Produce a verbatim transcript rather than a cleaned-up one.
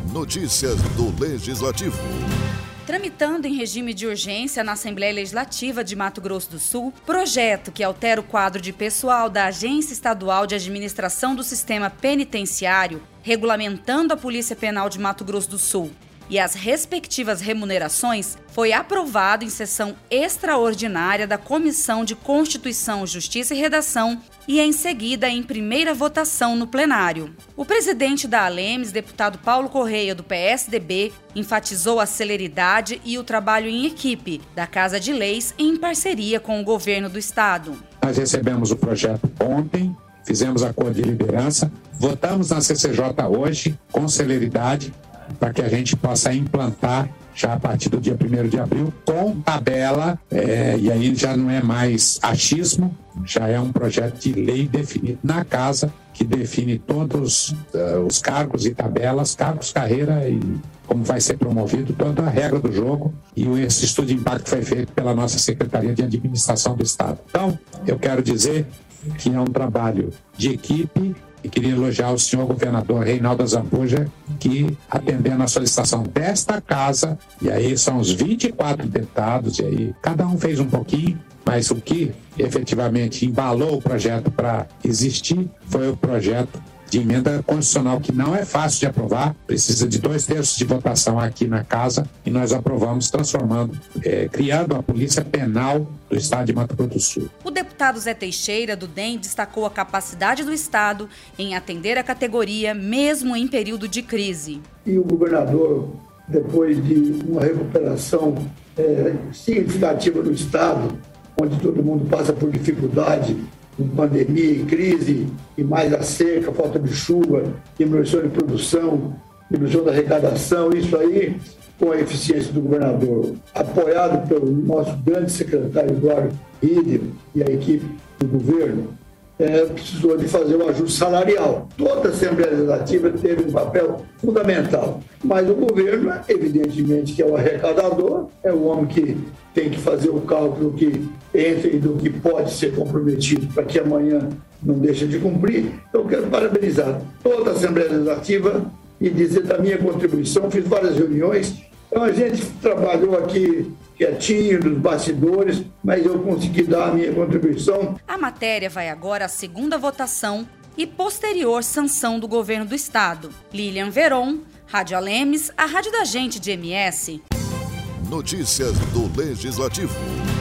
Notícias do Legislativo. Tramitando em regime de urgência na Assembleia Legislativa de Mato Grosso do Sul, projeto que altera o quadro de pessoal da Agência Estadual de Administração do Sistema Penitenciário, regulamentando a Polícia Penal de Mato Grosso do Sul e as respectivas remunerações, foi aprovado em sessão extraordinária da Comissão de Constituição, Justiça e Redação e, em seguida, em primeira votação no plenário. O presidente da Alemes, deputado Paulo Correia, do P S D B, enfatizou a celeridade e o trabalho em equipe da Casa de Leis em parceria com o governo do estado. Nós recebemos o projeto ontem, fizemos acordo de liderança, votamos na C C J hoje com celeridade, para que a gente possa implantar já a partir do dia primeiro de abril, com tabela, é, e aí já não é mais achismo, já é um projeto de lei definido na casa, que define todos uh, os cargos e tabelas, cargos, carreira e como vai ser promovido, toda a regra do jogo, e esse estudo de impacto foi feito pela nossa Secretaria de Administração do Estado. Então, eu quero dizer que é um trabalho de equipe. E queria elogiar o senhor governador Reinaldo Azambuja, que, atendendo a solicitação desta casa, e aí são os vinte e quatro deputados, e aí cada um fez um pouquinho, mas o que efetivamente embalou o projeto para existir foi o projeto de emenda constitucional, que não é fácil de aprovar, precisa de dois terços de votação aqui na casa, e nós aprovamos, transformando, é, criando a Polícia Penal do Estado de Mato Grosso do Sul. O deputado Zé Teixeira, do D E M, destacou a capacidade do Estado em atender a categoria, mesmo em período de crise. E o governador, depois de uma recuperação é, significativa do Estado, onde todo mundo passa por dificuldade, com pandemia e crise, e mais a seca, falta de chuva, diminuição de produção, diminuição da arrecadação, isso aí com a eficiência do governador, apoiado pelo nosso grande secretário Eduardo Rieder e a equipe do governo, é, precisou de fazer um ajuste salarial. Toda a Assembleia Legislativa teve um papel fundamental, mas o governo, evidentemente, que é o arrecadador, é o homem que tem que fazer o cálculo do que entra e do que pode ser comprometido para que amanhã não deixe de cumprir. Então, eu quero parabenizar toda a Assembleia Legislativa e dizer da minha contribuição. Fiz várias reuniões, então a gente trabalhou aqui quietinho, nos bastidores, mas eu consegui dar a minha contribuição. A matéria vai agora à segunda votação e posterior sanção do governo do estado. Lilian Veron, Rádio Alemes, a rádio da gente de M S. Notícias do Legislativo.